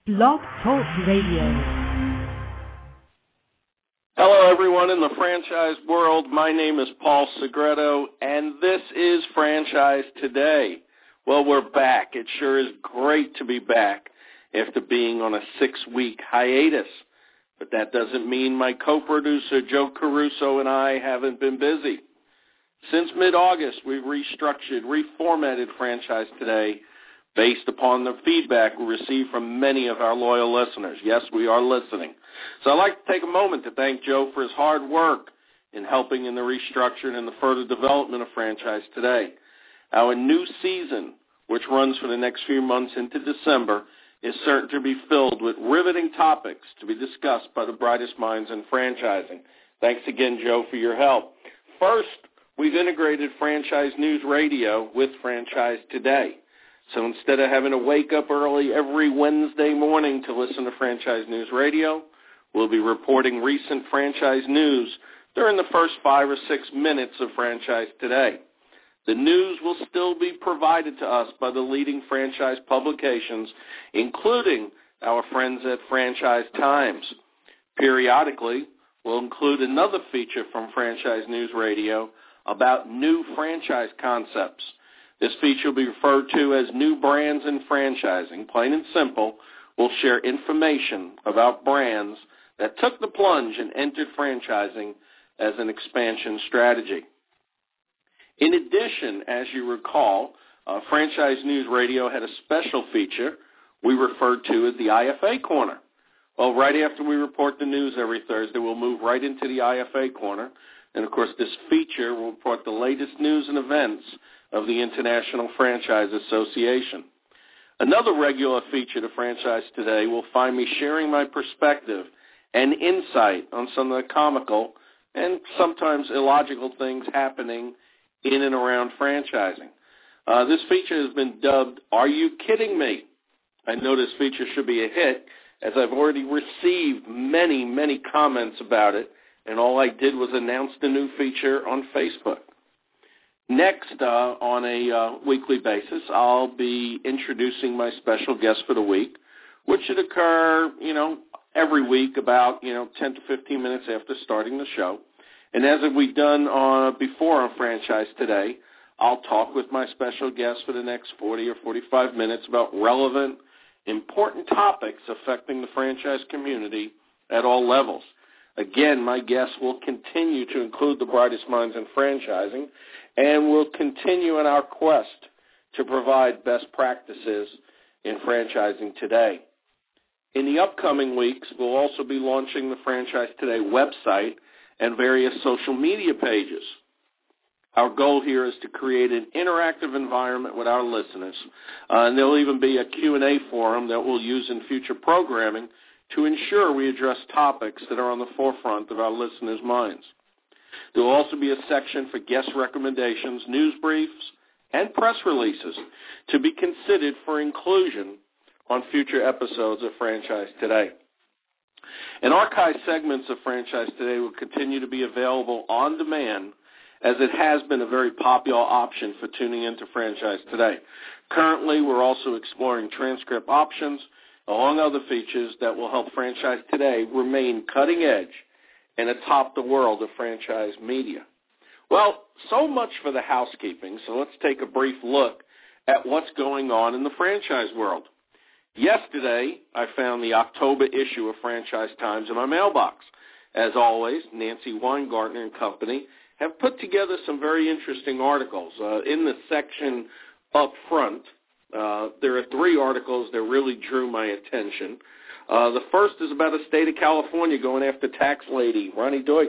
Blog Talk Radio. Hello, everyone in the franchise world. My name is Paul Segreto, and this is Franchise Today. Well, we're back. It sure is great to be back after being on a 6-week hiatus. But that doesn't mean my co-producer, Joe Caruso, and I haven't been busy. Since mid-August, we've restructured, reformatted Franchise Today based upon the feedback we received from many of our loyal listeners. Yes, we are listening. So I'd like to take a moment to thank Joe for his hard work in helping in the restructuring and the further development of Franchise Today. Our new season, which runs for the next few months into December, is certain to be filled with riveting topics to be discussed by the brightest minds in franchising. Thanks again, Joe, for your help. First, we've integrated Franchise News Radio with Franchise Today. So instead of having to wake up early every Wednesday morning to listen to Franchise News Radio, we'll be reporting recent franchise news during the first 5 or 6 minutes of Franchise Today. The news will still be provided to us by the leading franchise publications, including our friends at Franchise Times. Periodically, we'll include another feature from Franchise News Radio about new franchise concepts. This feature will be referred to as New Brands in Franchising. Plain and simple, we'll share information about brands that took the plunge and entered franchising as an expansion strategy. In addition, as you recall, Franchise News Radio had a special feature we referred to as the IFA Corner. Well, right after we report the news every Thursday, we'll move right into the IFA Corner. And, of course, this feature will report the latest news and events of the International Franchise Association. Another regular feature to Franchise Today will find me sharing my perspective and insight on some of the comical and sometimes illogical things happening in and around franchising. This feature has been dubbed, Are You Kidding Me? I know this feature should be a hit, as I've already received many, many comments about it, and all I did was announce the new feature on Facebook. Next, on a weekly basis, I'll be introducing my special guest for the week, which should occur, every week about, 10 to 15 minutes after starting the show. And as we've done before on Franchise Today, I'll talk with my special guest for the next 40 or 45 minutes about relevant, important topics affecting the franchise community at all levels. Again, my guests will continue to include the brightest minds in franchising, and we'll continue in our quest to provide best practices in franchising today. In the upcoming weeks, we'll also be launching the Franchise Today website and various social media pages. Our goal here is to create an interactive environment with our listeners, and there'll even be a Q&A forum that we'll use in future programming to ensure we address topics that are on the forefront of our listeners' minds. There will also be a section for guest recommendations, news briefs, and press releases to be considered for inclusion on future episodes of Franchise Today. And archive segments of Franchise Today will continue to be available on demand, as it has been a very popular option for tuning into Franchise Today. Currently, we're also exploring transcript options, among other features that will help Franchise Today remain cutting edge and atop the world of franchise media. Well, so much for the housekeeping, so let's take a brief look at what's going on in the franchise world. Yesterday, I found the October issue of Franchise Times in my mailbox. As always, Nancy Weingartner and company have put together some very interesting articles. In the section up front, there are 3 articles that really drew my attention. The first is about the state of California going after tax lady Ronnie Deutsch.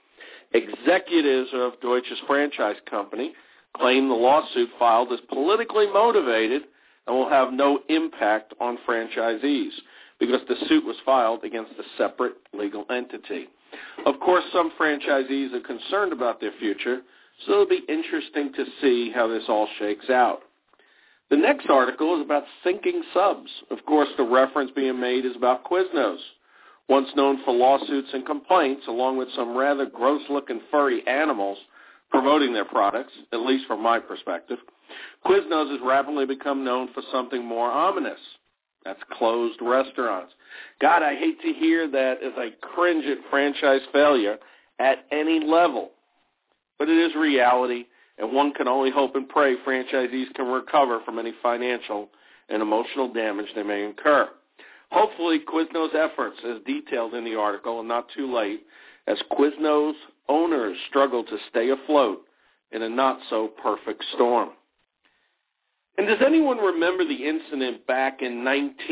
Executives of Deutsch's franchise company claim the lawsuit filed is politically motivated and will have no impact on franchisees because the suit was filed against a separate legal entity. Of course, some franchisees are concerned about their future, so it'll be interesting to see how this all shakes out. The next article is about sinking subs. Of course, the reference being made is about Quiznos, once known for lawsuits and complaints, along with some rather gross-looking furry animals promoting their products, at least from my perspective. Quiznos has rapidly become known for something more ominous. That's closed restaurants. God, I hate to hear that as I cringe at franchise failure at any level. But it is reality, and one can only hope and pray franchisees can recover from any financial and emotional damage they may incur. Hopefully, Quizno's efforts, as detailed in the article, are not too late, as Quizno's owners struggle to stay afloat in a not-so-perfect storm. And does anyone remember the incident back in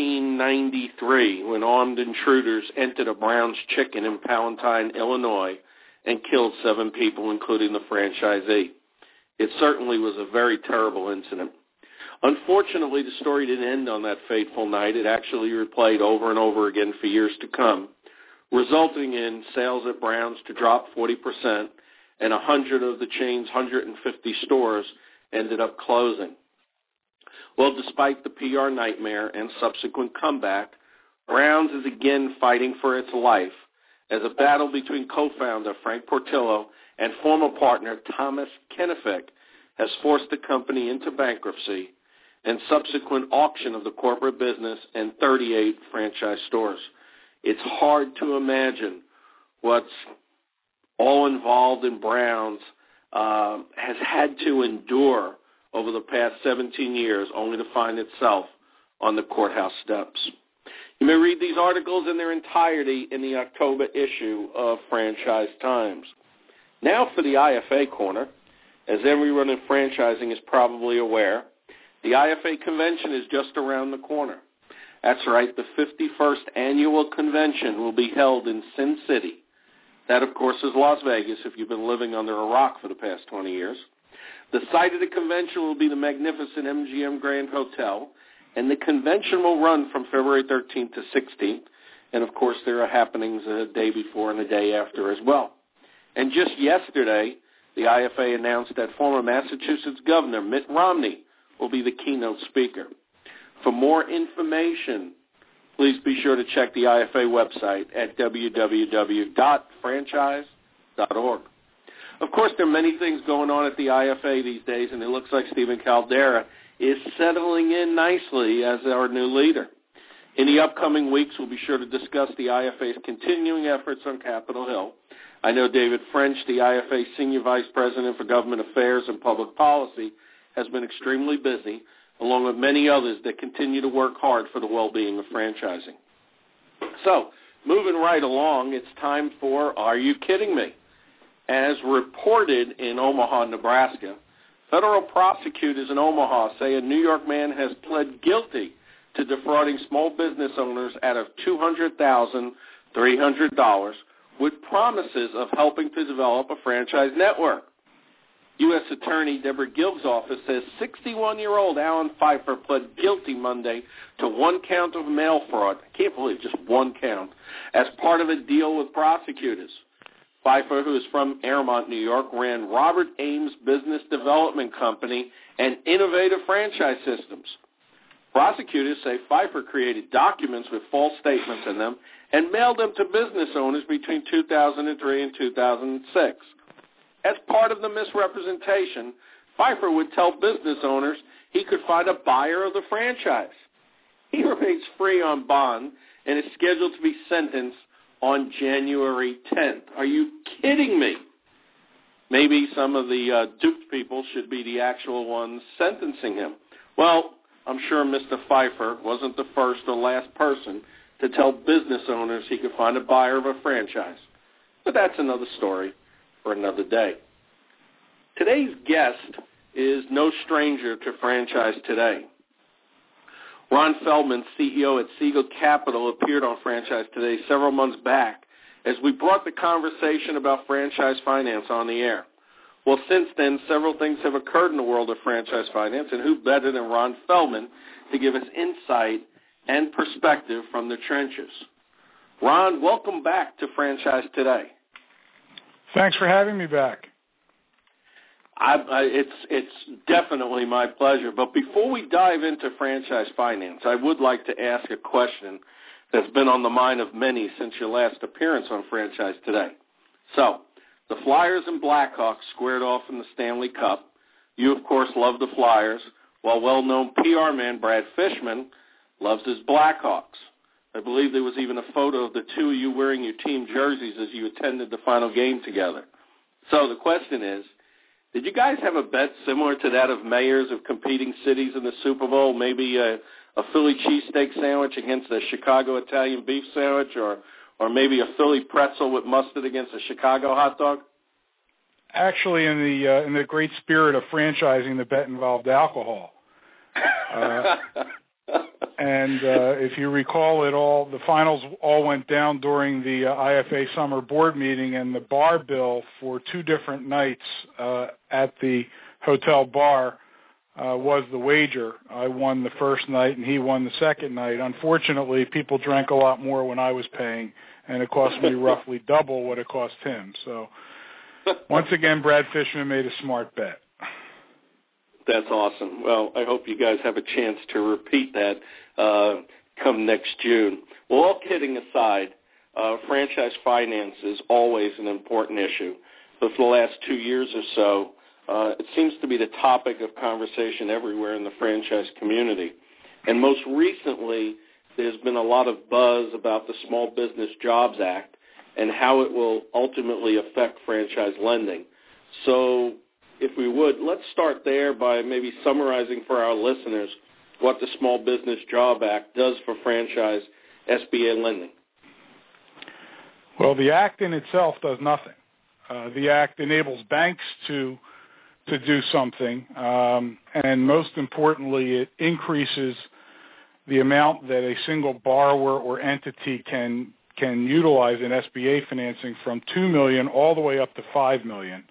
1993 when armed intruders entered a Brown's Chicken in Palatine, Illinois, and killed 7 people, including the franchisee? It certainly was a very terrible incident. Unfortunately, the story didn't end on that fateful night. It actually replayed over and over again for years to come, resulting in sales at Brown's to drop 40%, and 100 of the chain's 150 stores ended up closing. Well, despite the PR nightmare and subsequent comeback, Brown's is again fighting for its life as a battle between co-founder Frank Portillo and former partner Thomas Kenefick has forced the company into bankruptcy and subsequent auction of the corporate business and 38 franchise stores. It's hard to imagine what's all involved in Brown's has had to endure over the past 17 years, only to find itself on the courthouse steps. You may read these articles in their entirety in the October issue of Franchise Times. Now for the IFA Corner. As everyone in franchising is probably aware, the IFA convention is just around the corner. That's right, the 51st annual convention will be held in Sin City. That, of course, is Las Vegas if you've been living under a rock for the past 20 years. The site of the convention will be the magnificent MGM Grand Hotel, and the convention will run from February 13th to 16th. And, of course, there are happenings a day before and a day after as well. And just yesterday, the IFA announced that former Massachusetts Governor Mitt Romney will be the keynote speaker. For more information, please be sure to check the IFA website at www.franchise.org. Of course, there are many things going on at the IFA these days, and it looks like Stephen Caldera is settling in nicely as our new leader. In the upcoming weeks, we'll be sure to discuss the IFA's continuing efforts on Capitol Hill. I know David French, the IFA Senior Vice President for Government Affairs and Public Policy, has been extremely busy, along with many others that continue to work hard for the well-being of franchising. So, moving right along, it's time for Are You Kidding Me? As reported in Omaha, Nebraska, federal prosecutors in Omaha say a New York man has pled guilty to defrauding small business owners out of $200,300 with promises of helping to develop a franchise network. U.S. Attorney Deborah Gilb's office says 61-year-old Alan Pfeiffer pled guilty Monday to 1 count of mail fraud. I can't believe just 1 count, as part of a deal with prosecutors. Pfeiffer, who is from Airmont, New York, ran Robert Ames Business Development Company and Innovative Franchise Systems. Prosecutors say Pfeiffer created documents with false statements in them and mailed them to business owners between 2003 and 2006. As part of the misrepresentation, Pfeiffer would tell business owners he could find a buyer of the franchise. He remains free on bond and is scheduled to be sentenced on January 10th. Are you kidding me? Maybe some of the duped people should be the actual ones sentencing him. Well, I'm sure Mr. Pfeiffer wasn't the first or last person to tell business owners he could find a buyer of a franchise. But that's another story for another day. Today's guest is no stranger to Franchise Today. Ron Feldman, CEO at Siegel Capital, appeared on Franchise Today several months back as we brought the conversation about franchise finance on the air. Well, since then, several things have occurred in the world of franchise finance, and who better than Ron Feldman to give us insight and perspective from the trenches. Ron, welcome back to Franchise Today. Thanks for having me back. It's definitely my pleasure. But before we dive into franchise finance, I would like to ask a question that's been on the mind of many since your last appearance on Franchise Today. So, the Flyers and Blackhawks squared off in the Stanley Cup. You, of course, love the Flyers, while well-known PR man Brad Fishman loves his Blackhawks. I believe there was even a photo of the two of you wearing your team jerseys as you attended the final game together. So the question is, did you guys have a bet similar to that of mayors of competing cities in the Super Bowl, maybe a Philly cheesesteak sandwich against a Chicago Italian beef sandwich, or maybe a Philly pretzel with mustard against a Chicago hot dog? Actually, in the great spirit of franchising, the bet involved alcohol. And if you recall, the finals all went down during the IFA summer board meeting, and the bar bill for 2 different nights at the hotel bar was the wager. I won the first night, and he won the second night. Unfortunately, people drank a lot more when I was paying, and it cost me roughly double what it cost him. So once again, Brad Fishman made a smart bet. That's awesome. Well, I hope you guys have a chance to repeat that come next June. Well, all kidding aside, franchise finance is always an important issue. But for the last 2 years or so, it seems to be the topic of conversation everywhere in the franchise community. And most recently, there's been a lot of buzz about the Small Business Jobs Act and how it will ultimately affect franchise lending. So if we would, let's start there by maybe summarizing for our listeners what the Small Business Job Act does for franchise SBA lending. Well, the Act in itself does nothing. The Act enables banks to do something, and most importantly, it increases the amount that a single borrower or entity can utilize in SBA financing from $2 million all the way up to $5 million.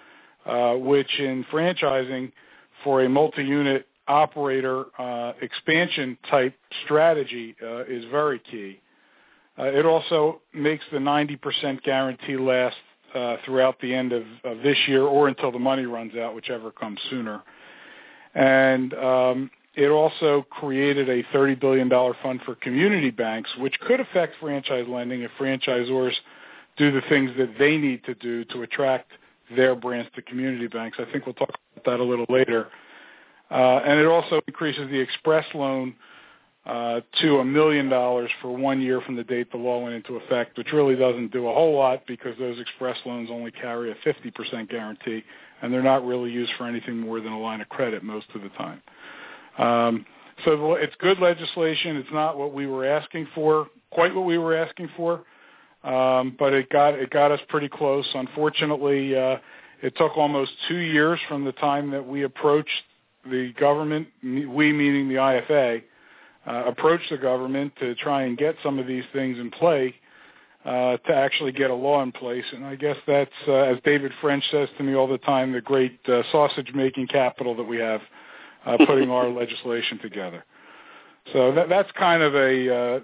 Which in franchising for a multi-unit operator expansion-type strategy is very key. It also makes the 90% guarantee last throughout the end of this year or until the money runs out, whichever comes sooner. And it also created a $30 billion fund for community banks, which could affect franchise lending if franchisors do the things that they need to do to attract their brands to community banks. I think we'll talk about that a little later. And it also increases the express loan to $1 million for 1 year from the date the law went into effect, which really doesn't do a whole lot because those express loans only carry a 50% guarantee, and they're not really used for anything more than a line of credit most of the time. So it's good legislation. It's not what we were asking for, quite what we were asking for. But it got us pretty close. Unfortunately, it took almost 2 years from the time that we approached the government, we meaning the IFA, approached the government to try and get some of these things in play to actually get a law in place. And I guess that's, as David French says to me all the time, the great sausage-making capital that we have putting our legislation together. So that's kind of a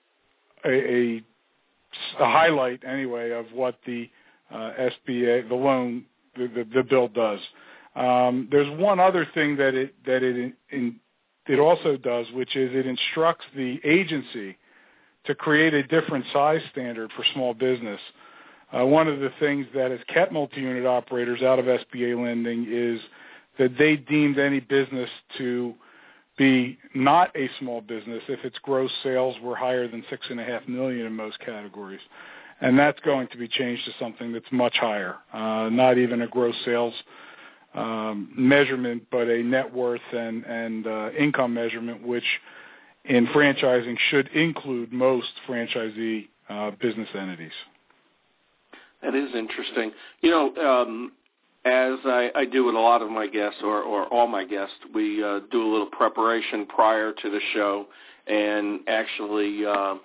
highlight, anyway, of what the SBA, the loan, the bill does. There's one other thing that it also does, which is it instructs the agency to create a different size standard for small business. One of the things that has kept multi-unit operators out of SBA lending is that they deemed any business to be not a small business if its gross sales were higher than $6.5 million in most categories. And that's going to be changed to something that's much higher, not even a gross sales measurement, but a net worth and income measurement, which in franchising should include most franchisee business entities. That is interesting. You know, as I do with a lot of my guests or all my guests, we do a little preparation prior to the show and actually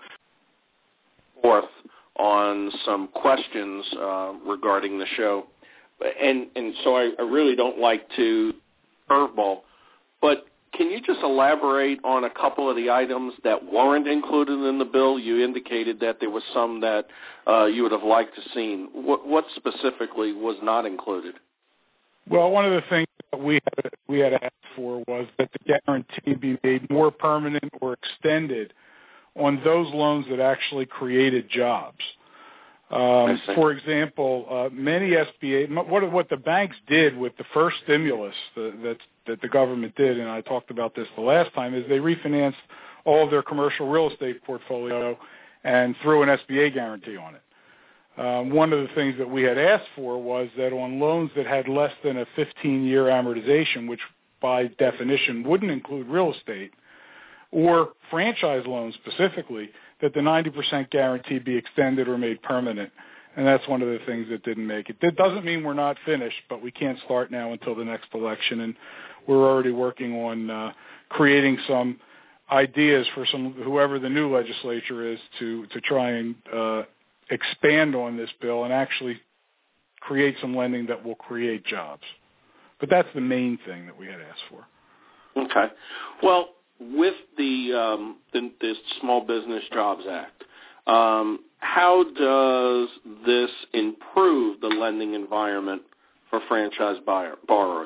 forth on some questions regarding the show. And so I really don't like to curveball, but can you just elaborate on a couple of the items that weren't included in the bill? You indicated that there was some that you would have liked to seen. What specifically was not included? Well, one of the things that we had asked for was that the guarantee be made more permanent or extended on those loans that actually created jobs. For example, many SBA, what the banks did with the first stimulus that the government did, and I talked about this the last time, is they refinanced all of their commercial real estate portfolio and threw an SBA guarantee on it. One of the things that we had asked for was that on loans that had less than a 15-year amortization, which by definition wouldn't include real estate, or franchise loans specifically, that the 90% guarantee be extended or made permanent. And that's one of the things that didn't make it. That doesn't mean we're not finished, but we can't start now until the next election. And we're already working on creating some ideas for whoever the new legislature is to try and expand on this bill and actually create some lending that will create jobs. But that's the main thing that we had asked for. Okay. Well, with the Small Business Jobs Act, how does this improve the lending environment for franchise borrowers?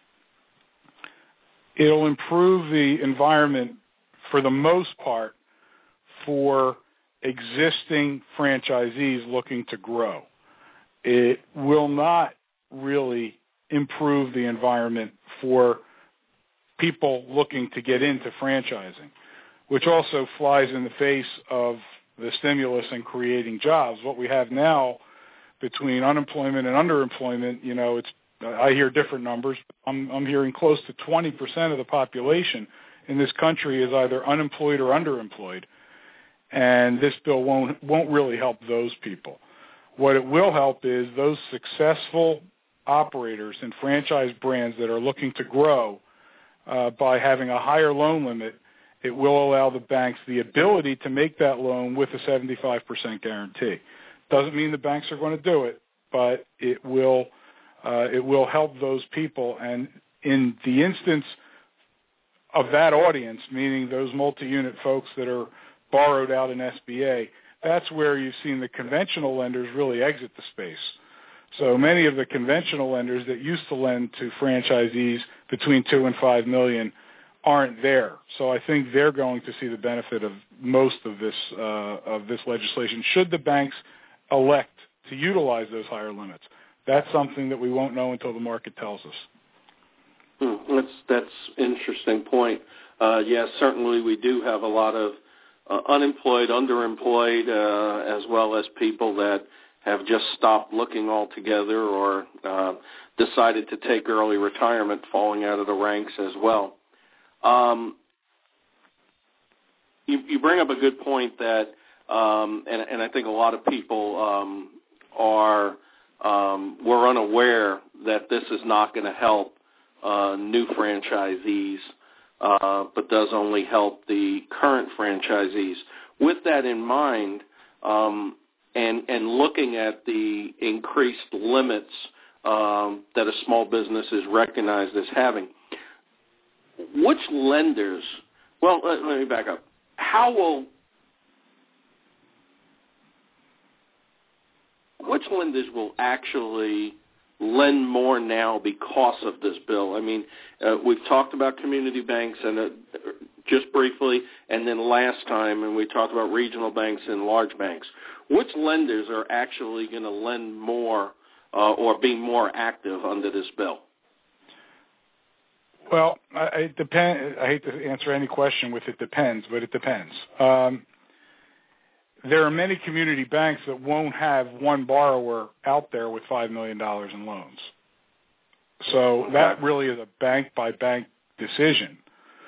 It'll improve the environment for the most part for existing franchisees looking to grow. It will not really improve the environment for people looking to get into franchising, which also flies in the face of the stimulus and creating jobs. What we have now between unemployment and underemployment, I hear different numbers. I'm hearing close to 20% of the population in this country is either unemployed or underemployed. And this bill won't really help those people. What it will help is those successful operators and franchise brands that are looking to grow by having a higher loan limit. It will allow the banks the ability to make that loan with a 75% guarantee. Doesn't mean the banks are going to do it, but it will help those people. And in the instance of that audience, meaning those multi-unit folks that are borrowed out in SBA, that's where you've seen the conventional lenders really exit the space. So many of the conventional lenders that used to lend to franchisees between $2 and $5 million aren't there. So I think they're going to see the benefit of most of this legislation should the banks elect to utilize those higher limits. That's something that we won't know until the market tells us. That's an interesting point. Yes, certainly we do have a lot of unemployed, underemployed, as well as people that have just stopped looking altogether or decided to take early retirement, falling out of the ranks as well. You bring up a good point that, and I think a lot of people were unaware that this is not going to help new franchisees, but does only help the current franchisees. With that in mind, and looking at the increased limits that a small business is recognized as having, which lenders, well, let me back up. Which lenders will actually lend more now because of this bill? I mean, we've talked about community banks and just briefly, and then last time, and we talked about regional banks and large banks. Which lenders are actually going to lend more or be more active under this bill? Well, it depends. I hate to answer any question with it depends, but it depends. There are many community banks that won't have one borrower out there with $5 million in loans. So that really is a bank-by-bank decision.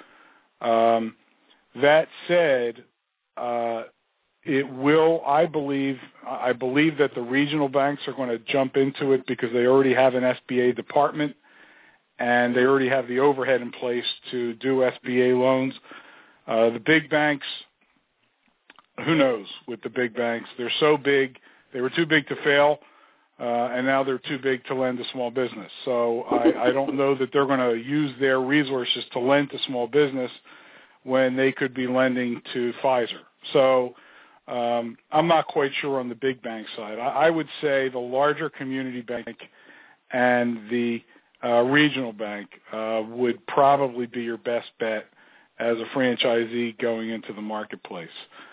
That said, it will, I believe that the regional banks are going to jump into it because they already have an SBA department and they already have the overhead in place to do SBA loans. The big banks, who knows with the big banks? They're so big, they were too big to fail, and now they're too big to lend to small business. So I don't know that they're going to use their resources to lend to small business when they could be lending to Pfizer. So I'm not quite sure on the big bank side. I would say the larger community bank and the regional bank would probably be your best bet as a franchisee going into the marketplace.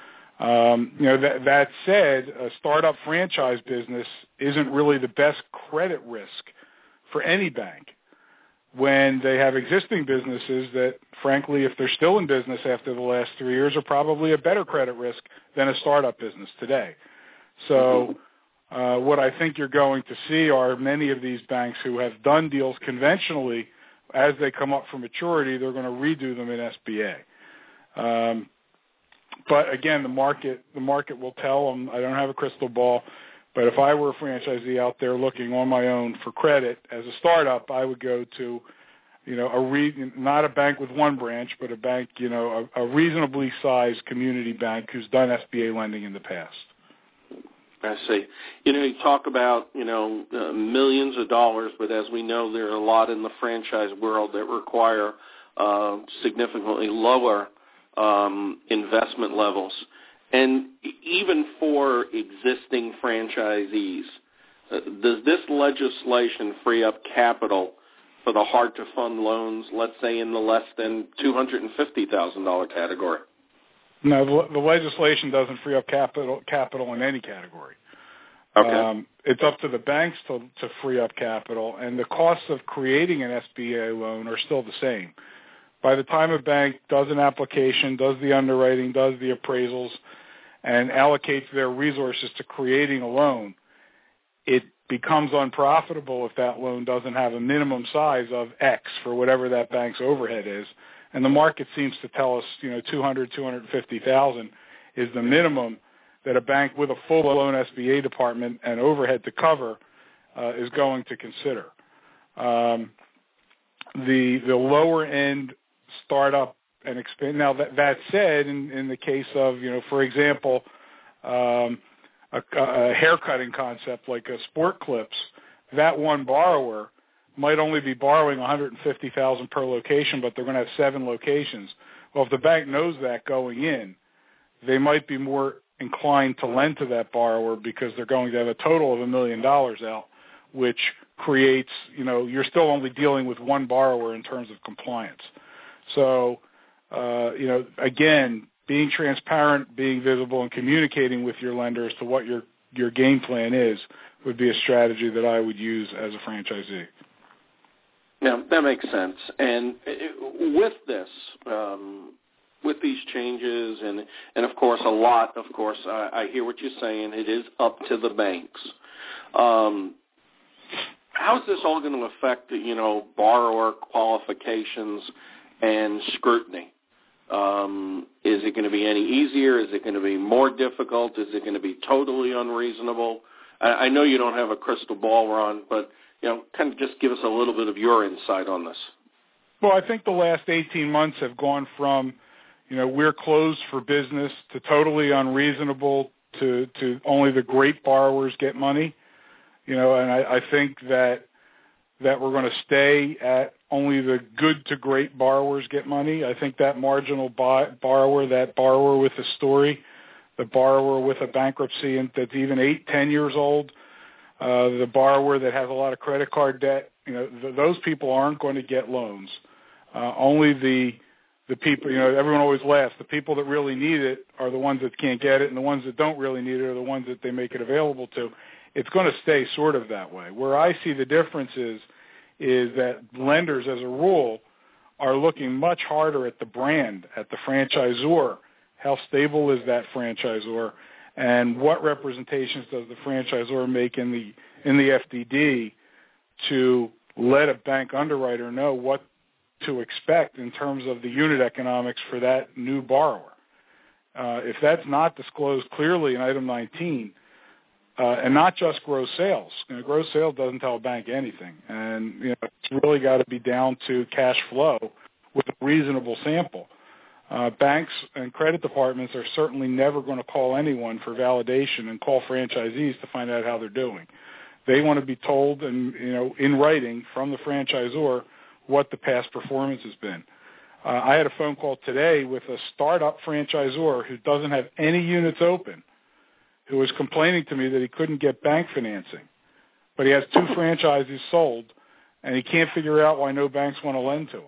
That said, a startup franchise business isn't really the best credit risk for any bank. when they have existing businesses that, frankly, if they're still in business after the last 3 years, are probably a better credit risk than a startup business today. So what I think you're going to see are many of these banks who have done deals conventionally, as they come up for maturity, they're going to redo them in SBA. But again, the market will tell them. I don't have a crystal ball, but if I were a franchisee out there looking on my own for credit as a startup, I would go to, not a bank with one branch, but a bank, a reasonably sized community bank who's done SBA lending in the past. I see. You talk about, millions of dollars, but as we know, there are a lot in the franchise world that require significantly lower investment levels. And even for existing franchisees, does this legislation free up capital for the hard-to-fund loans, let's say in the less than $250,000 category? No, the legislation doesn't free up capital in any category. Okay. It's up to the banks to free up capital, and the costs of creating an SBA loan are still the same. By the time a bank does an application, does the underwriting, does the appraisals, and allocates their resources to creating a loan, it becomes unprofitable if that loan doesn't have a minimum size of X for whatever that bank's overhead is. And the market seems to tell us, $250,000 is the minimum that a bank with a full-blown SBA department and overhead to cover is going to consider. The lower-end startup and expand. Now, that said, in the case of, for example, a haircutting concept like a Sport Clips, that one borrower might only be borrowing $150,000 per location, but they're going to have 7 locations. Well, if the bank knows that going in, they might be more inclined to lend to that borrower because they're going to have a total of $1 million out, which creates, you're still only dealing with one borrower in terms of compliance. So, again, being transparent, being visible, and communicating with your lender as to what your game plan is would be a strategy that I would use as a franchisee. Yeah, that makes sense. And with this, with these changes, and of course, I hear what you're saying. It is up to the banks. How is this all going to affect, borrower qualifications and scrutiny? Is it going to be any easier? Is it going to be more difficult? Is it going to be totally unreasonable? I know you don't have a crystal ball, Ron, but kind of just give us a little bit of your insight on this. Well, I think the last 18 months have gone from, we're closed for business to totally unreasonable to only the great borrowers get money. And I think that we're going to stay at only the good to great borrowers get money. I think that marginal borrower, that borrower with a story, the borrower with a bankruptcy and that's even 8-10 years old, the borrower that has a lot of credit card debt, those people aren't going to get loans. Only the people, everyone always laughs, the people that really need it are the ones that can't get it, and the ones that don't really need it are the ones that they make it available to. It's going to stay sort of that way. Where I see the difference is that lenders, as a rule, are looking much harder at the brand, at the franchisor. How stable is that franchisor, and what representations does the franchisor make in the FDD to let a bank underwriter know what to expect in terms of the unit economics for that new borrower. If that's not disclosed clearly in Item 19, and not just gross sales. Gross sales doesn't tell a bank anything. And it's really got to be down to cash flow with a reasonable sample. Banks and credit departments are certainly never going to call anyone for validation and call franchisees to find out how they're doing. They want to be told and, in writing from the franchisor what the past performance has been. I had a phone call today with a startup franchisor who doesn't have any units open, who was complaining to me that he couldn't get bank financing, but he has 2 franchises sold, and he can't figure out why no banks want to lend to him.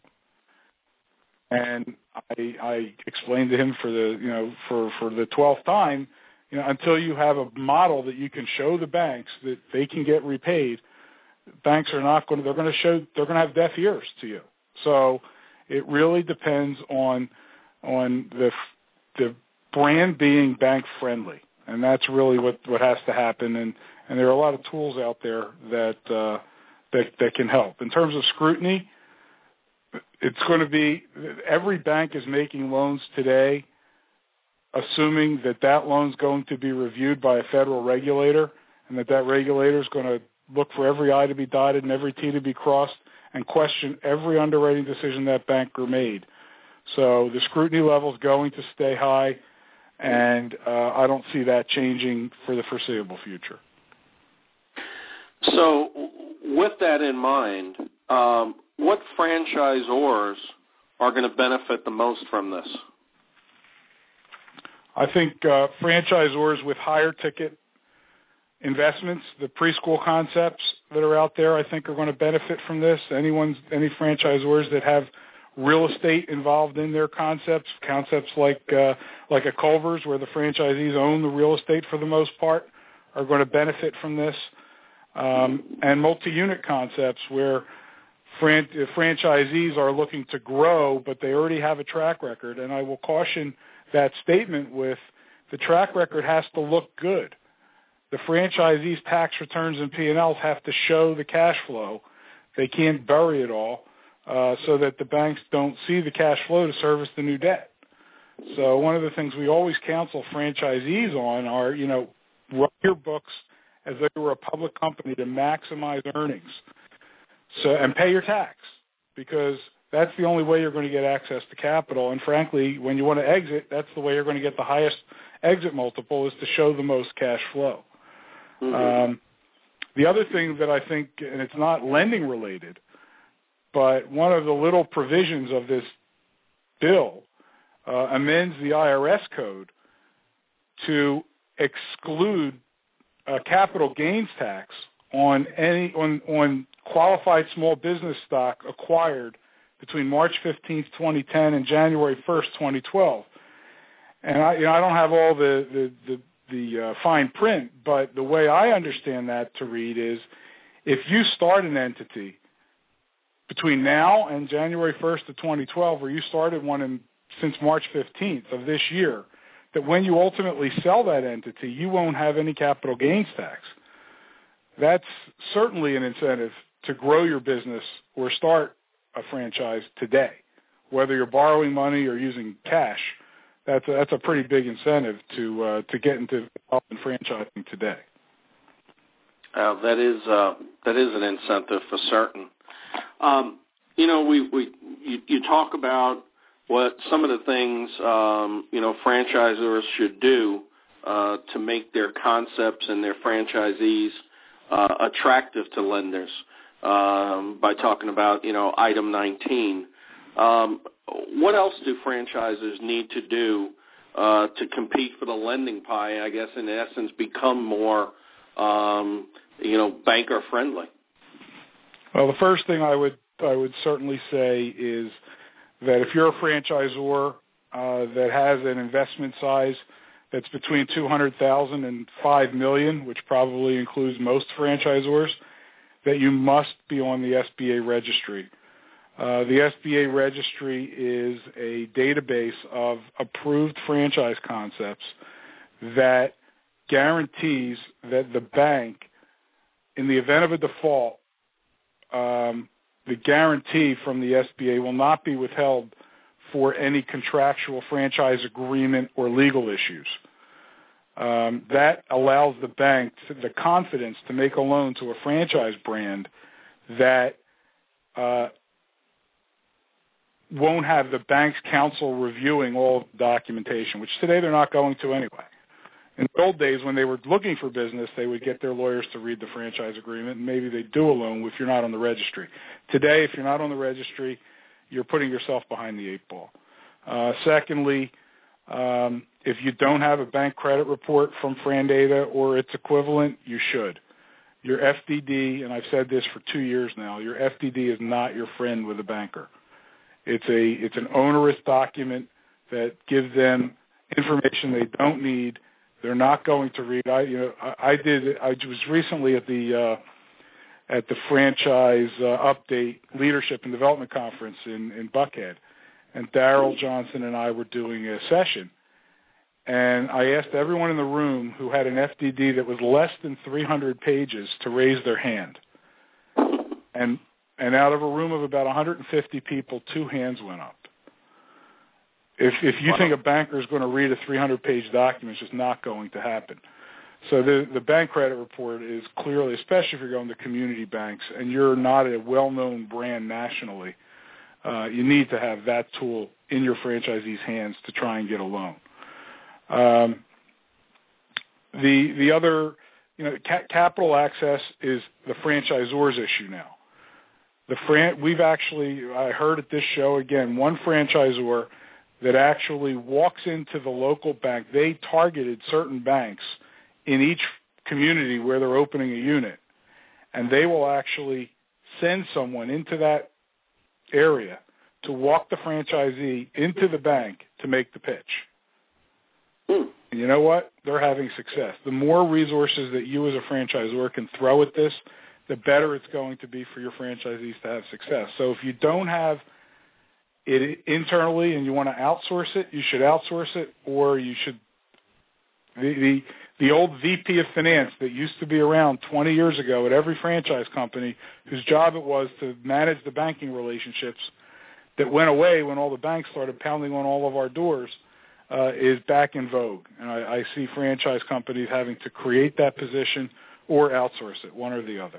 And I explained to him for the 12th time, until you have a model that you can show the banks that they can get repaid, banks are not going to. They're going to have deaf ears to you. So it really depends on the brand being bank friendly, and that's really what has to happen. And there are a lot of tools out there that can help in terms of scrutiny. It's going to be every bank is making loans today, assuming that loan's going to be reviewed by a federal regulator, and that regulator is going to look for every I to be dotted and every T to be crossed and question every underwriting decision that banker made. So the scrutiny level is going to stay high, and I don't see that changing for the foreseeable future. So with that in mind, what franchisors are going to benefit the most from this? I think franchisors with higher ticket investments, the preschool concepts that are out there, I think are going to benefit from this. Any franchisors that have real estate involved in their concepts like a Culver's, where the franchisees own the real estate for the most part, are going to benefit from this. And multi-unit concepts where franchisees are looking to grow, but they already have a track record. And I will caution that statement with the track record has to look good. The franchisees' tax returns and P&Ls have to show the cash flow. They can't bury it all so that the banks don't see the cash flow to service the new debt. So one of the things we always counsel franchisees on are, run your books as if they were a public company to maximize earnings. And pay your tax, because that's the only way you're going to get access to capital. And frankly, when you want to exit, that's the way you're going to get the highest exit multiple, is to show the most cash flow. Mm-hmm. The other thing that I think, and it's not lending related, but one of the little provisions of this bill amends the IRS code to exclude capital gains tax on qualified small business stock acquired between March 15th, 2010 and January 1st, 2012. And I don't have all the fine print, but the way I understand that to read is if you start an entity between now and January 1st of 2012, or you started one since March 15th of this year, that when you ultimately sell that entity, you won't have any capital gains tax. That's certainly an incentive to grow your business or start a franchise today. Whether you're borrowing money or using cash, that's a pretty big incentive to get into franchising today. That is an incentive for certain. You talk about what some of the things franchisors should do to make their concepts and their franchisees attractive to lenders by talking about item 19. What else do franchisors need to do to compete for the lending pie? I guess in essence become more banker friendly. Well, the first thing I would certainly say is that if you're a franchisor that has an investment size that's between $200,000 and $5 million, which probably includes most franchisors, that you must be on the SBA registry. The SBA registry is a database of approved franchise concepts that guarantees that the bank, in the event of a default, the guarantee from the SBA will not be withheld for any contractual franchise agreement or legal issues. That allows the bank the confidence to make a loan to a franchise brand that won't have the bank's counsel reviewing all the documentation, which today they're not going to anyway. In the old days, when they were looking for business, they would get their lawyers to read the franchise agreement, and maybe they'd do a loan if you're not on the registry. Today, if you're not on the registry, you're putting yourself behind the eight ball. Secondly, if you don't have a bank credit report from FranData or its equivalent, you should. Your FDD, and I've said this for 2 years now, your FDD is not your friend with a banker. It's an onerous document that gives them information they don't need. They're not going to read. I was recently at the at the Franchise Update Leadership and Development Conference in Buckhead, and Daryl Johnson and I were doing a session. And I asked everyone in the room who had an FDD that was less than 300 pages to raise their hand. And out of a room of about 150 people, 2 hands went up. If you think a banker is going to read a 300-page document, it's just not going to happen. So the bank credit report is clearly, especially if you're going to community banks and you're not a well-known brand nationally, you need to have that tool in your franchisee's hands to try and get a loan. The other, capital access is the franchisor's issue now. I heard at this show again, one franchisor that actually walks into the local bank. They targeted certain banks in each community where they're opening a unit, and they will actually send someone into that area to walk the franchisee into the bank to make the pitch. And you know what? They're having success. The more resources that you as a franchisor can throw at this, the better it's going to be for your franchisees to have success. So if you don't have it internally and you want to outsource it, you should outsource it, or you should the old VP of finance that used to be around 20 years ago at every franchise company, whose job it was to manage the banking relationships, that went away when all the banks started pounding on all of our doors, is back in vogue. And I see franchise companies having to create that position or outsource it, one or the other.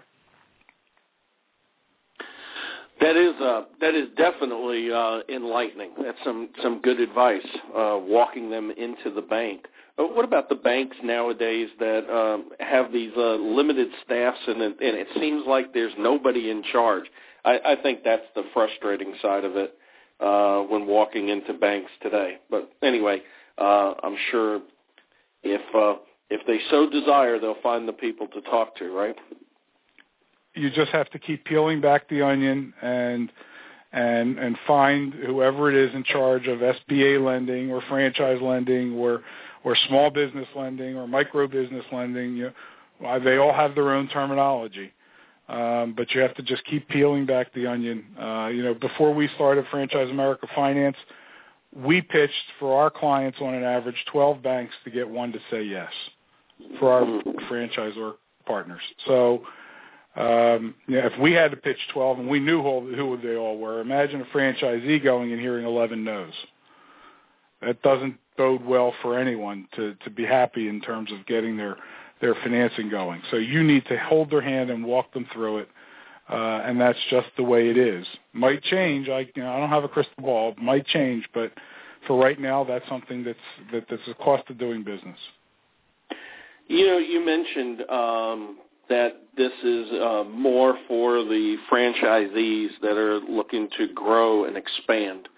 That is definitely enlightening. That's some good advice, walking them into the bank. What about the banks nowadays that have these limited staffs and it seems like there's nobody in charge? I think that's the frustrating side of it when walking into banks today. But anyway, I'm sure if they so desire, they'll find the people to talk to, right? You just have to keep peeling back the onion and find whoever it is in charge of SBA lending or franchise lending or small business lending or micro business lending. They all have their own terminology, but you have to just keep peeling back the onion. Before we started Franchise America Finance, we pitched for our clients on an average 12 banks to get one to say yes for our franchisor partners. So if we had to pitch 12 and we knew who they all were, imagine a franchisee going and hearing 11 no's. That doesn't bode well for anyone to be happy in terms of getting their financing going. So you need to hold their hand and walk them through it, and that's just the way it is. Might change. I don't have a crystal ball. It might change, but for right now, that's something that's a cost of doing business. You mentioned that this is more for the franchisees that are looking to grow and expand.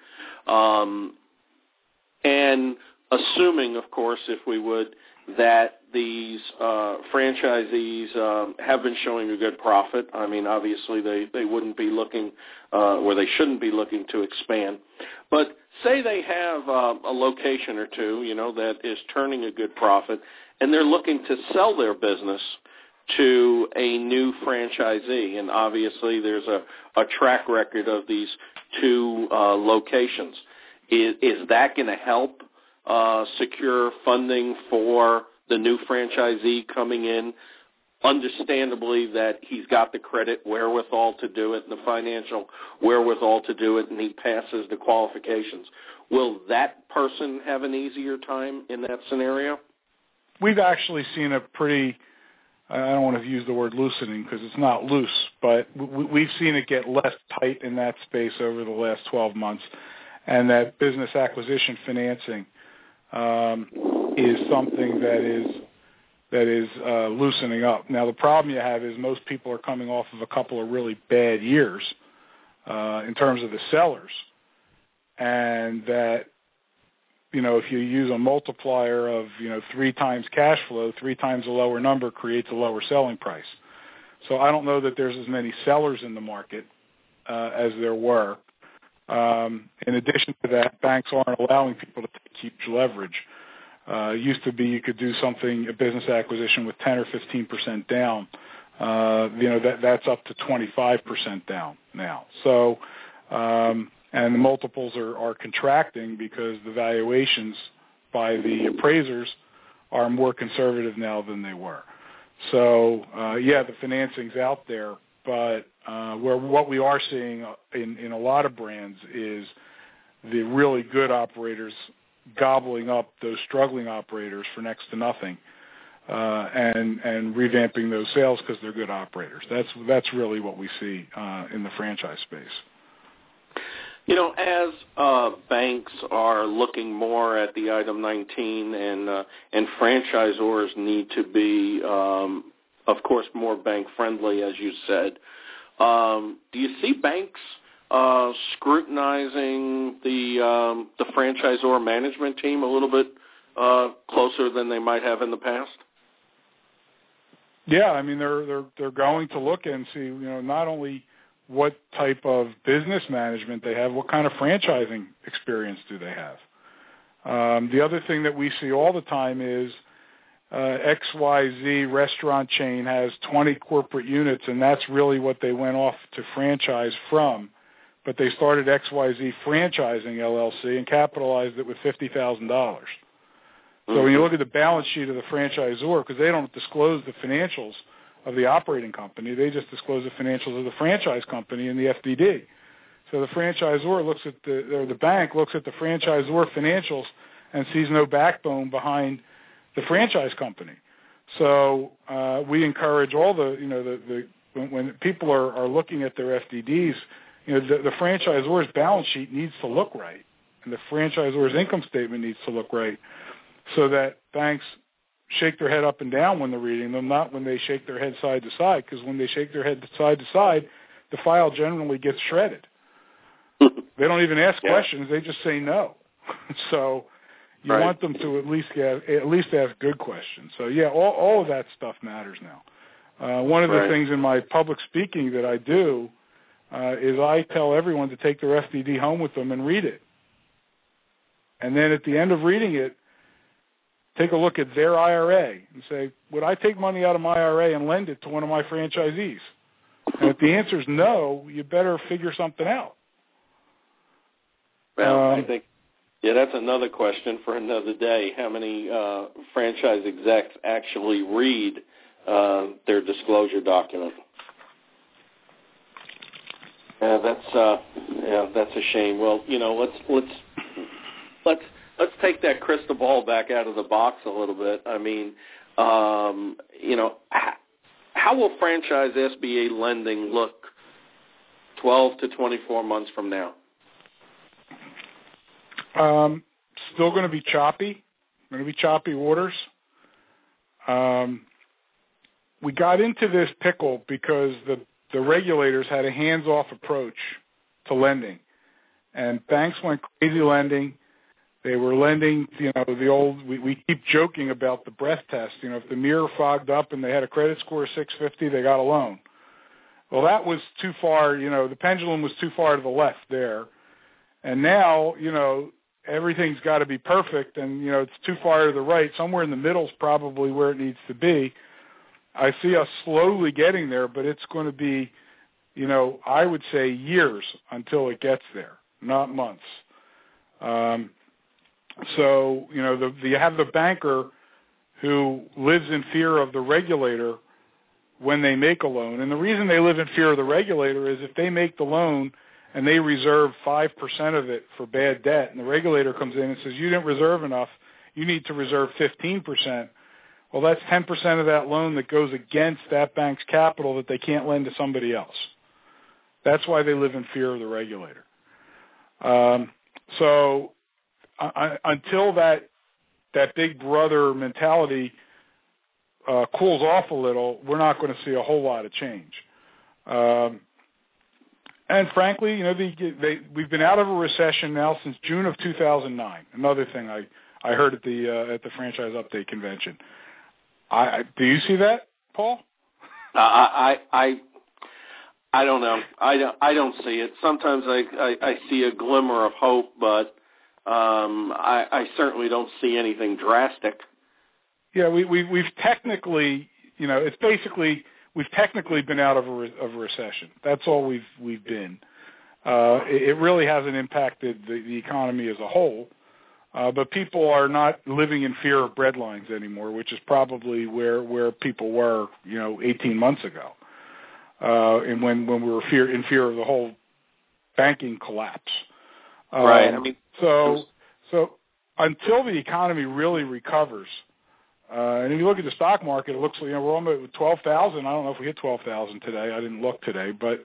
And assuming, of course, if we would, that these franchisees have been showing a good profit. I mean, obviously they wouldn't be looking, or they shouldn't be looking to expand. But say they have a location or two, that is turning a good profit, and they're looking to sell their business to a new franchisee. And obviously there's a track record of these 2 locations. Is that going to help secure funding for the new franchisee coming in, understandably that he's got the credit wherewithal to do it and the financial wherewithal to do it, and he passes the qualifications? Will that person have an easier time in that scenario? We've actually seen a pretty, I don't want to use the word loosening because it's not loose, but we've seen it get less tight in that space over the last 12 months. And that business acquisition financing is something that is loosening up. Now, the problem you have is most people are coming off of a couple of really bad years in terms of the sellers, and that if you use a multiplier of 3 times cash flow, 3 times a lower number creates a lower selling price. So I don't know that there's as many sellers in the market as there were. In addition to that, banks aren't allowing people to take huge leverage. It used to be you could do a business acquisition with 10 or 15% down. that's up to 25% down now. So, and the multiples are contracting because the valuations by the appraisers are more conservative now than they were. So, the financing's out there, but what we are seeing in a lot of brands is the really good operators gobbling up those struggling operators for next to nothing, and revamping those sales because they're good operators. That's really what we see in the franchise space. As banks are looking more at the item 19 and franchisors need to be, of course, more bank friendly, as you said, do you see banks scrutinizing the franchisor management team a little bit closer than they might have in the past? Yeah, I mean they're going to look and see, not only what type of business management they have, what kind of franchising experience do they have. The other thing that we see all the time is XYZ restaurant chain has 20 corporate units, and that's really what they went off to franchise from. But they started XYZ Franchising LLC and capitalized it with $50,000. So when you look at the balance sheet of the franchisor, because they don't disclose the financials of the operating company, they just disclose the financials of the franchise company and the FDD. So the franchisor looks at the bank looks at the franchisor financials and sees no backbone behind the franchise company. So we encourage all when people are looking at their FDDs, the franchisor's balance sheet needs to look right, and the franchisor's income statement needs to look right, so that banks shake their head up and down when they're reading them, not when they shake their head side to side, because when they shake their head side to side, the file generally gets shredded. They don't even ask questions; they just say no. So you want them to at least ask good questions. So all of that stuff matters now. One of the things in my public speaking that I do is I tell everyone to take their FDD home with them and read it, and then at the end of reading it, take a look at their IRA and say, would I take money out of my IRA and lend it to one of my franchisees? And if the answer is no, you better figure something out. Well, I think, that's another question for another day. How many franchise execs actually read their disclosure document? That's a shame. Well, let's take that crystal ball back out of the box a little bit. I mean, how will franchise SBA lending look 12 to 24 months from now? Still going to be choppy. Going to be choppy waters. We got into this pickle because the regulators had a hands-off approach to lending, and banks went crazy lending. They were lending, the old, we keep joking about the breath test. If the mirror fogged up and they had a credit score of 650, they got a loan. Well, that was too far, the pendulum was too far to the left there. And now, everything's got to be perfect, and, it's too far to the right. Somewhere in the middle is probably where it needs to be. I see us slowly getting there, but it's going to be, I would say years until it gets there, not months. So, you have the banker who lives in fear of the regulator when they make a loan. And the reason they live in fear of the regulator is if they make the loan and they reserve 5% of it for bad debt, and the regulator comes in and says, you didn't reserve enough, you need to reserve 15%. Well, that's 10% of that loan that goes against that bank's capital that they can't lend to somebody else. That's why they live in fear of the regulator. Until that big brother mentality cools off a little, we're not going to see a whole lot of change. And frankly, we've been out of a recession now since June of 2009. Another thing I heard at the Franchise Update convention. Do you see that, Paul? I don't know. I don't see it. Sometimes I see a glimmer of hope, but I certainly don't see anything drastic. Yeah, we've technically, it's basically we've technically been out of a recession. That's all we've been. It really hasn't impacted the economy as a whole, but people are not living in fear of breadlines anymore, which is probably where people were, 18 months ago, and when we were in fear of the whole banking collapse. Right. So until the economy really recovers, and if you look at the stock market, it looks like we're almost at 12,000. I don't know if we hit 12,000 today. I didn't look today, but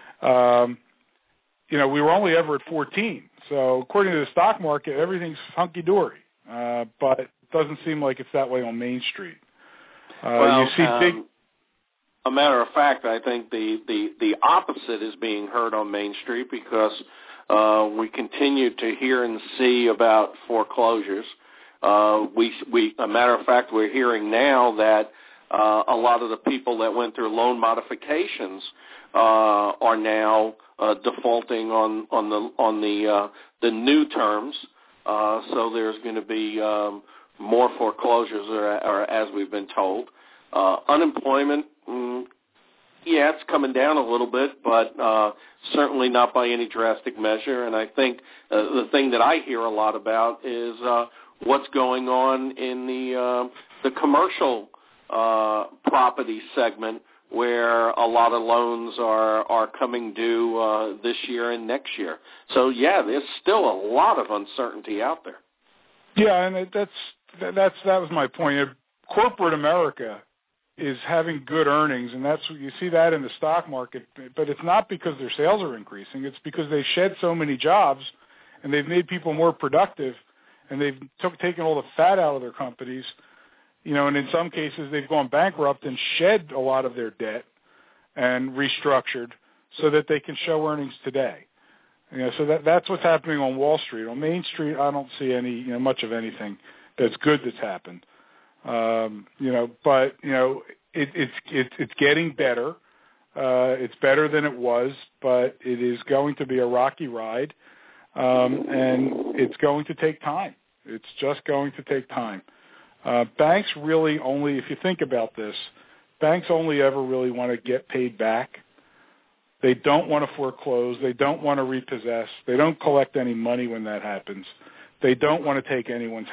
we were only ever at 14. So according to the stock market, everything's hunky-dory, but it doesn't seem like it's that way on Main Street. You see a matter of fact, I think the opposite is being heard on Main Street because we continue to hear and see about foreclosures. A matter of fact, we're hearing now that a lot of the people that went through loan modifications are now defaulting on the new terms. So there's going to be more foreclosures, or as we've been told. Unemployment, it's coming down a little bit, but certainly not by any drastic measure. And I think the thing that I hear a lot about is what's going on in the commercial property segment, where a lot of loans are coming due this year and next year. So there's still a lot of uncertainty out there. Yeah, and that was my point. Corporate America is having good earnings, and you see that in the stock market. But it's not because their sales are increasing; it's because they shed so many jobs, and they've made people more productive, and they've taken all the fat out of their companies. And in some cases they've gone bankrupt and shed a lot of their debt and restructured so that they can show earnings today. So that's what's happening on Wall Street. On Main Street, I don't see any, much of anything that's good that's happened. But it's getting better. It's better than it was, but it is going to be a rocky ride, and it's going to take time. It's just going to take time. Banks really only, if you think about this, banks only ever really want to get paid back. They don't want to foreclose. They don't want to repossess. They don't collect any money when that happens. They don't want to take anyone's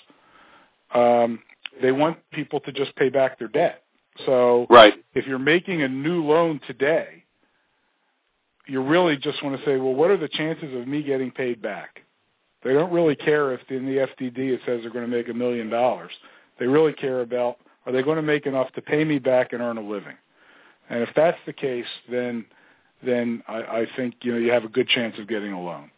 house. They want people to just pay back their debt. So if you're making a new loan today, you really just want to say, well, what are the chances of me getting paid back? They don't really care if in the FDD it says they're going to make $1 million. They really care about, are they going to make enough to pay me back and earn a living? And if that's the case, then I think you have a good chance of getting a loan.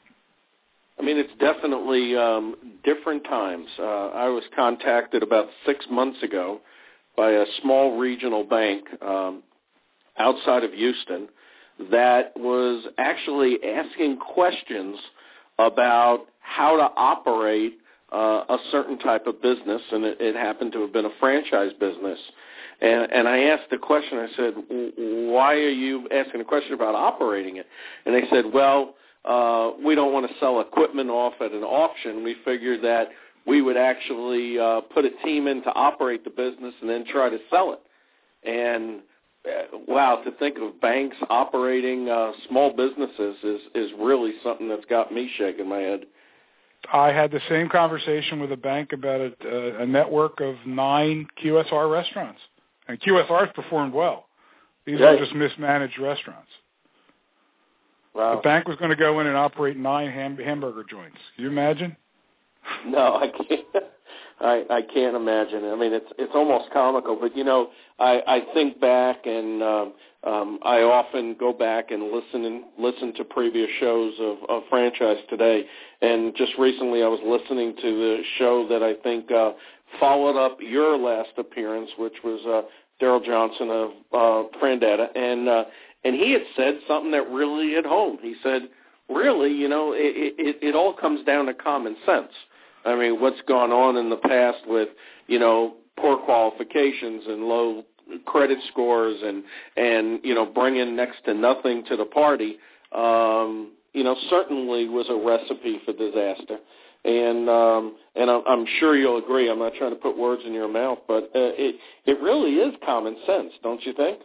It's definitely different times. I was contacted about 6 months ago by a small regional bank outside of Houston that was actually asking questions about how to operate a certain type of business, and it happened to have been a franchise business. And I asked the question, I said, why are you asking a question about operating it? And they said, well, we don't want to sell equipment off at an auction. We figured that we would actually put a team in to operate the business and then try to sell it. And wow, to think of banks operating small businesses is really something that's got me shaking my head. I had the same conversation with a bank about a network of 9 QSR restaurants, and QSRs performed well. These are just mismanaged restaurants. Wow. The bank was going to go in and operate 9 hamburger joints. Can you imagine? No, I can't. I can't imagine. It's almost comical. But I think back, and I often go back and listen to previous shows of Franchise Today. And just recently, I was listening to the show that I think followed up your last appearance, which was Daryl Johnson of Frandetta, and he had said something that really hit home. He said, really, it all comes down to common sense. What's gone on in the past with, poor qualifications and low credit scores and bringing next to nothing to the party, certainly was a recipe for disaster. And I'm sure you'll agree. I'm not trying to put words in your mouth, but it really is common sense, don't you think?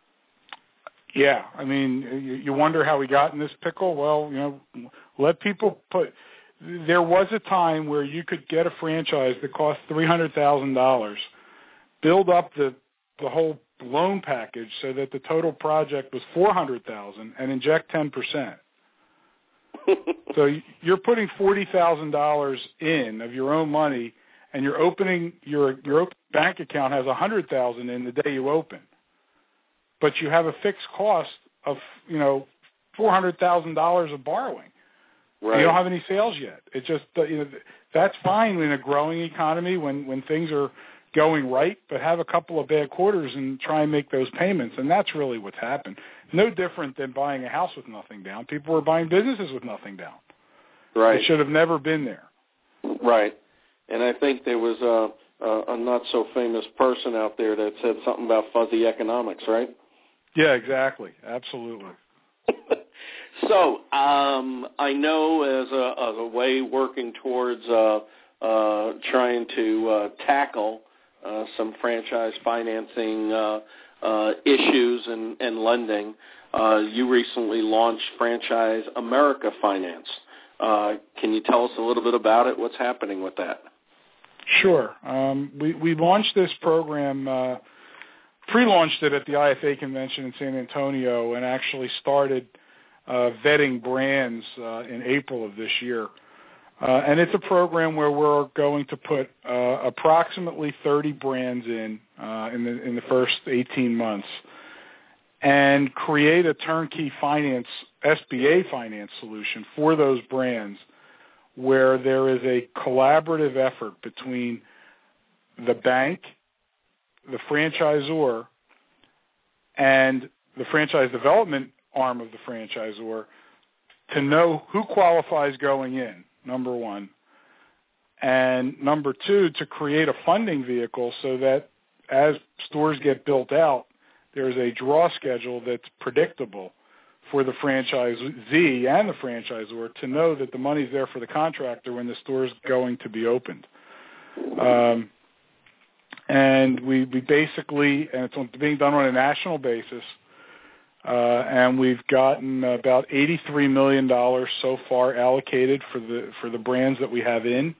Yeah, I mean, you wonder how we got in this pickle. Well, let people put. There was a time where you could get a franchise that cost $300,000, build up the whole loan package so that the total project was $400,000, and inject 10%. So you're putting $40,000 in of your own money, and you're opening your bank account has $100,000 in the day you open. But you have a fixed cost of, $400,000 of borrowing. Right. You don't have any sales yet. It just, that's fine in a growing economy when things are going right, but have a couple of bad quarters and try and make those payments. And that's really what's happened. No different than buying a house with nothing down. People were buying businesses with nothing down. Right. It should have never been there. Right. And I think there was a not-so-famous person out there that said something about fuzzy economics, right? Yeah, exactly. Absolutely. So I know as a way working towards trying to tackle some franchise financing issues and lending, you recently launched Franchise America Finance. Can you tell us a little bit about it? What's happening with that? Sure. We launched this program, pre-launched it at the IFA convention in San Antonio, and actually started vetting brands in April of this year. And it's a program where we're going to put approximately 30 brands in the first 18 months and create a turnkey finance, SBA finance solution for those brands where there is a collaborative effort between the bank, the franchisor, and the franchise development arm of the franchisor to know who qualifies going in, number one, and number two, to create a funding vehicle so that as stores get built out, there's a draw schedule that's predictable for the franchisee and the franchisor to know that the money's there for the contractor when the store's going to be opened. And we basically, and it's being done on a national basis, and we've gotten about $83 million so far allocated for the brands that we have in.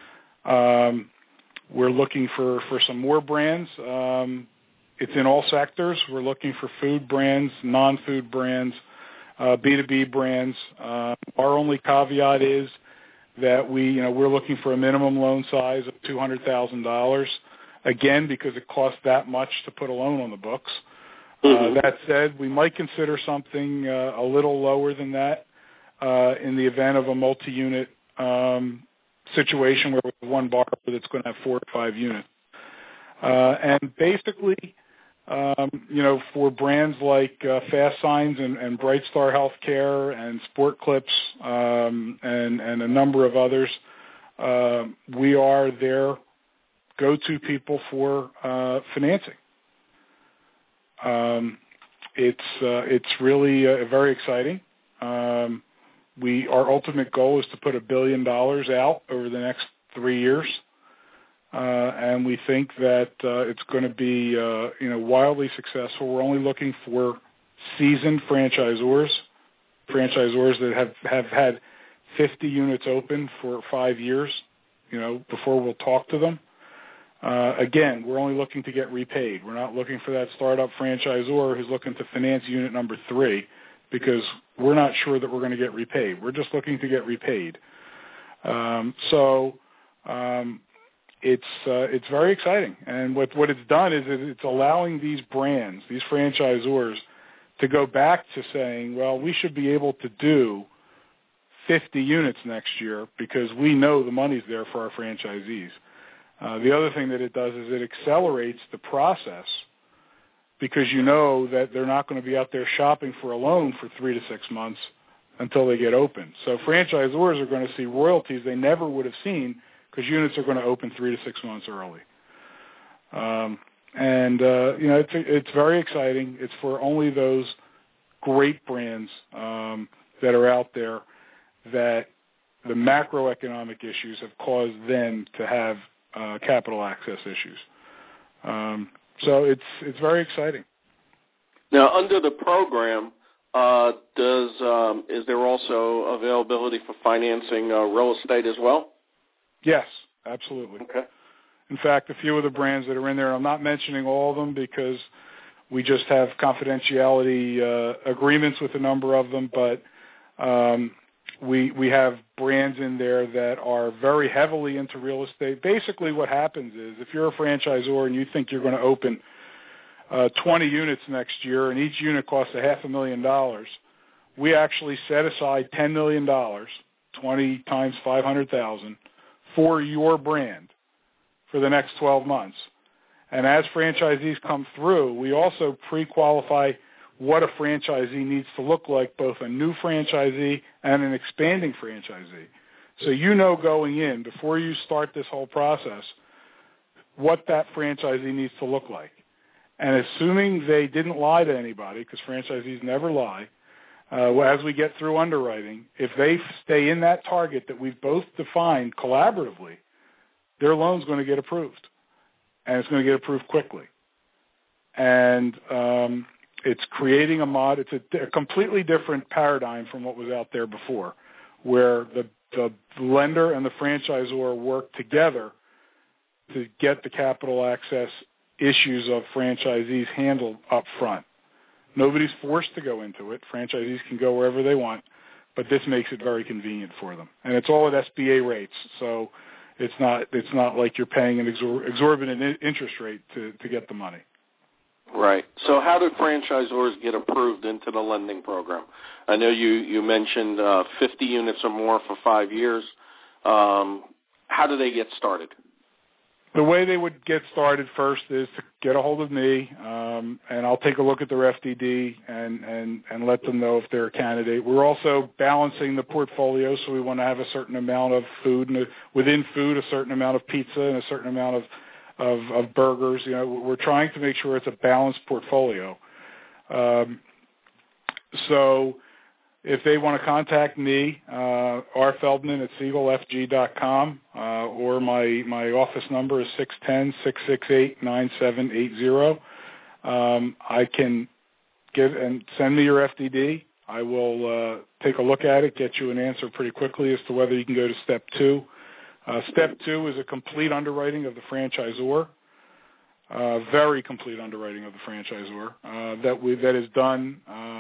We're looking for some more brands. It's in all sectors. We're looking for food brands, non-food brands, B2B brands. Our only caveat is that we're looking for a minimum loan size of $200,000. Again, because it costs that much to put a loan on the books. That said, we might consider something a little lower than that in the event of a multi-unit situation where we have one borrower that's going to have 4 or 5 units. And basically, for brands like Fast Signs and Bright Star Healthcare and Sport Clips and a number of others, we are their go-to people for financing. It's really very exciting. Our ultimate goal is to put $1 billion out over the next 3 years, and we think that it's going to be wildly successful. We're only looking for seasoned franchisors that have had 50 units open for 5 years, before we'll talk to them. Again, we're only looking to get repaid. We're not looking for that startup franchisor who's looking to finance unit number 3 because we're not sure that we're going to get repaid. We're just looking to get repaid. It's very exciting. And what it's done is it's allowing these brands, these franchisors, to go back to saying, well, we should be able to do 50 units next year because we know the money's there for our franchisees. The other thing that it does is it accelerates the process because you know that they're not going to be out there shopping for a loan for 3 to 6 months until they get open. So franchisors are going to see royalties they never would have seen because units are going to open 3 to 6 months early. It's very exciting. It's for only those great brands that are out there that the macroeconomic issues have caused them to have capital access issues. So it's very exciting. Now, under the program, is there also availability for financing real estate as well? Yes, absolutely. Okay. In fact, a few of the brands that are in there, and I'm not mentioning all of them because we just have confidentiality agreements with a number of them, but we have brands in there that are very heavily into real estate. Basically what happens is if you're a franchisor and you think you're going to open 20 units next year and each unit costs $500,000, we actually set aside $10 million, 20 times 500,000, for your brand for the next 12 months. And as franchisees come through, we also pre-qualify what a franchisee needs to look like, both a new franchisee and an expanding franchisee. So you know going in, before you start this whole process, what that franchisee needs to look like. And assuming they didn't lie to anybody, because franchisees never lie, as we get through underwriting, if they stay in that target that we've both defined collaboratively, their loan's going to get approved. And it's going to get approved quickly. And it's creating it's a completely different paradigm from what was out there before, where the lender and the franchisor work together to get the capital access issues of franchisees handled up front. Nobody's forced to go into it. Franchisees can go wherever they want, but this makes it very convenient for them. And it's all at SBA rates, so it's not like you're paying an exorbitant interest rate to get the money. Right. So how do franchisors get approved into the lending program? I know you mentioned 50 units or more for 5 years. How do they get started? The way they would get started first is to get a hold of me, and I'll take a look at their FDD and let them know if they're a candidate. We're also balancing the portfolio, so we want to have a certain amount of food, and within food, a certain amount of pizza and a certain amount of burgers. You know, we're trying to make sure it's a balanced portfolio. So if they want to contact me, R. Feldman at SiegelFG.com, or my office number is 610-668-9780. I can send me your FDD. I will take a look at it, get you an answer pretty quickly as to whether you can go to Step 2. Step 2 is a complete underwriting of the franchisor, very complete underwriting of the franchisor that is done.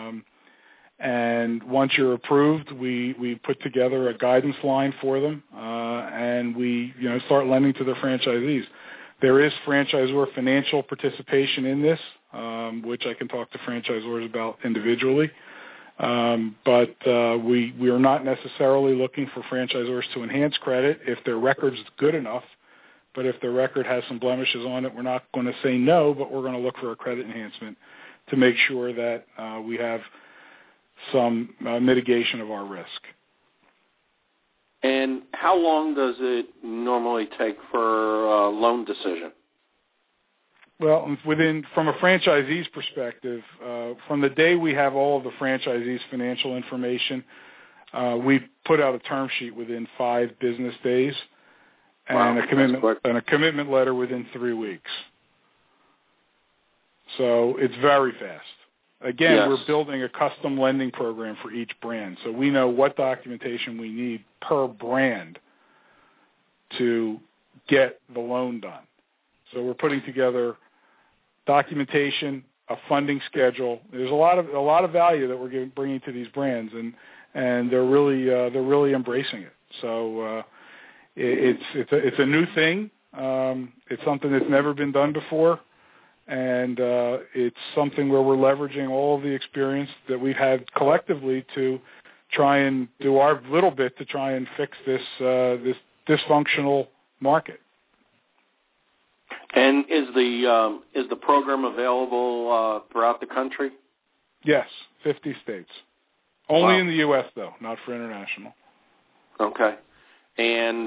And once you're approved, we put together a guidance line for them, and we start lending to their franchisees. There is franchisor financial participation in this, which I can talk to franchisors about individually. But we are not necessarily looking for franchisors to enhance credit if their record's good enough. But if their record has some blemishes on it, we're not going to say no, but we're going to look for a credit enhancement to make sure that we have some mitigation of our risk. And how long does it normally take for a loan decision? Well, from a franchisee's perspective, from the day we have all of the franchisees' financial information, we put out a term sheet within 5 business days, and a commitment letter within 3 weeks. So it's very fast. Again, yes. We're building a custom lending program for each brand, so we know what documentation we need per brand to get the loan done. So we're putting together documentation, a funding schedule. There's a lot of value that we're bringing to these brands, and they're really embracing it. So it's a new thing. It's something that's never been done before. And it's something where we're leveraging all of the experience that we've had collectively to try and do our little bit to try and fix this dysfunctional market. And is the program available throughout the country? Yes, 50 states. Only in the U.S. though, not for international. Okay. And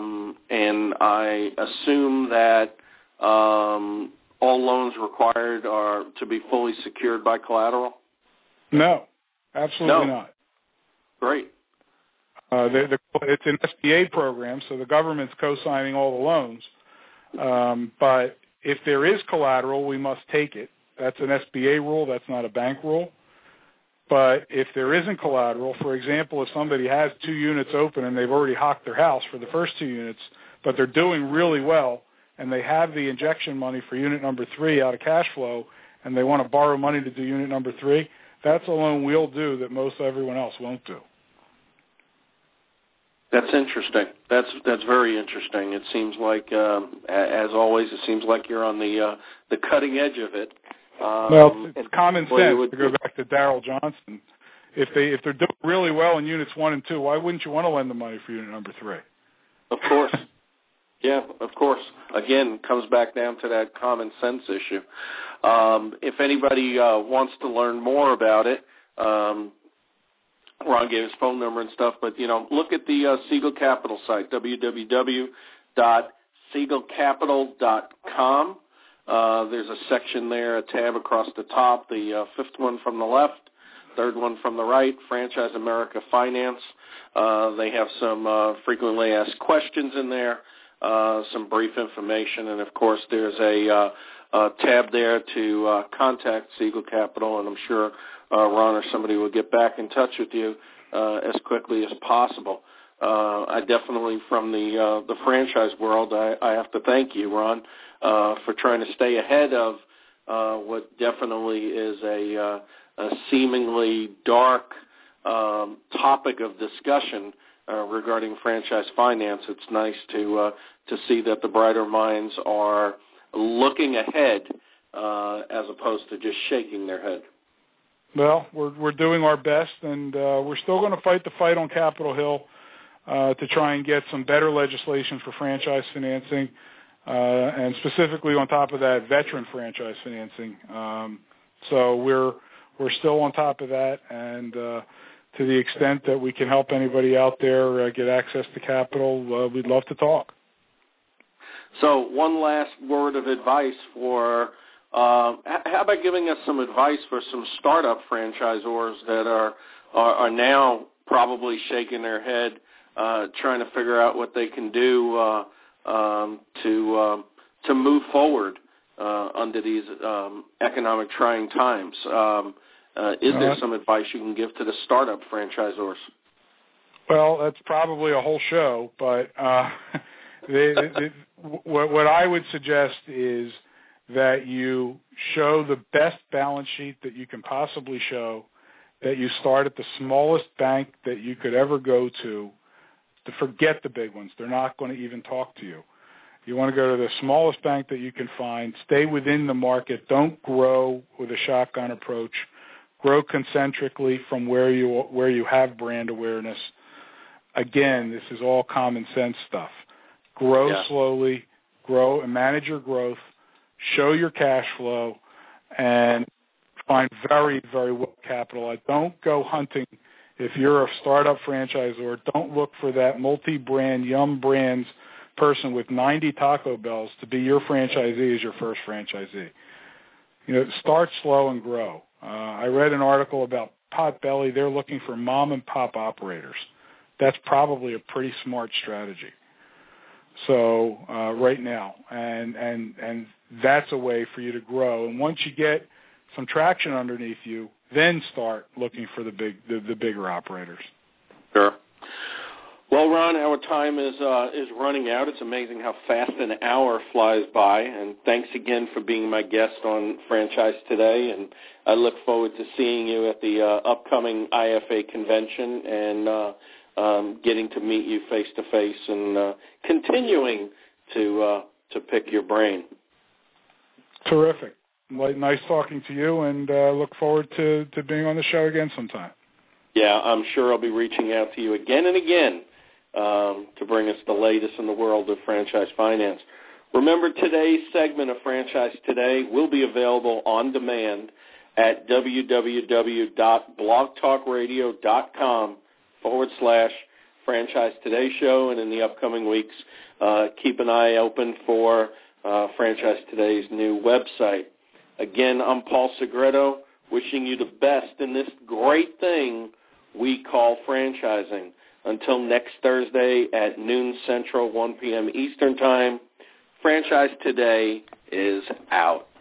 I assume that all loans required are to be fully secured by collateral? No, absolutely not. Great. It's an SBA program, so the government's co-signing all the loans. But if there is collateral, we must take it. That's an SBA rule. That's not a bank rule. But if there isn't collateral, for example, if somebody has 2 units open and they've already hocked their house for the first 2 units, but they're doing really well, and they have the injection money for unit number 3 out of cash flow, and they want to borrow money to do unit number 3, that's a loan we'll do that most everyone else won't do. That's interesting. That's very interesting. It seems like, as always, it seems like you're on the cutting edge of it. Well, it's common sense to go back to Darrell Johnson. If they're doing really well in units 1 and 2, why wouldn't you want to lend the money for unit number 3? Of course. Yeah, of course. Again, comes back down to that common sense issue. If anybody wants to learn more about it, Ron gave his phone number and stuff, but, look at the Siegel Capital site, www.siegelcapital.com. There's a section there, a tab across the top, the 5th one from the left, 3rd one from the right, Franchise America Finance. They have some frequently asked questions in there, some brief information, and, of course, there's a tab there to contact Siegel Capital, and I'm sure Ron or somebody will get back in touch with you as quickly as possible. I definitely, from the franchise world, I have to thank you, Ron, for trying to stay ahead of what definitely is a seemingly dark topic of discussion regarding franchise finance. It's nice to see that the brighter minds are looking ahead as opposed to just shaking their head. Well, we're doing our best, and we're still going to fight the fight on Capitol Hill to try and get some better legislation for franchise financing, and specifically on top of that, veteran franchise financing. So we're still on top of that, and to the extent that we can help anybody out there get access to capital, we'd love to talk. So one last word of advice for how about giving us some advice for some startup franchisors that are now probably shaking their head, trying to figure out what they can do to move forward under these economic trying times. Is there some advice you can give to the startup franchisors? Well, that's probably a whole show, but what I would suggest is that you show the best balance sheet that you can possibly show, that you start at the smallest bank that you could ever go to forget the big ones. They're not going to even talk to you. You want to go to the smallest bank that you can find. Stay within the market. Don't grow with a shotgun approach. Grow concentrically from where you have brand awareness. Again, this is all common sense stuff. Grow slowly, grow and manage your growth, show your cash flow, and find very, very well capitalized. Don't go hunting. If you're a startup franchisor, don't look for that multi-brand, Yum Brands person with 90 Taco Bells to be your franchisee as your first franchisee. Start slow and grow. I read an article about Potbelly. They're looking for mom-and-pop operators. That's probably a pretty smart strategy. So right now, and that's a way for you to grow. And once you get some traction underneath you, then start looking for the bigger operators. Sure. Well, Ron, our time is running out. It's amazing how fast an hour flies by. And thanks again for being my guest on Franchise Today. And I look forward to seeing you at the upcoming IFA convention and getting to meet you face to face and continuing to pick your brain. Terrific. Nice talking to you, and look forward to being on the show again sometime. Yeah, I'm sure I'll be reaching out to you again and again to bring us the latest in the world of franchise finance. Remember, today's segment of Franchise Today will be available on demand at www.blogtalkradio.com/Franchise Today Show, and in the upcoming weeks, keep an eye open for Franchise Today's new website. Again, I'm Paul Segreto, wishing you the best in this great thing we call franchising. Until next Thursday at noon Central, 1 p.m. Eastern Time, Franchise Today is out.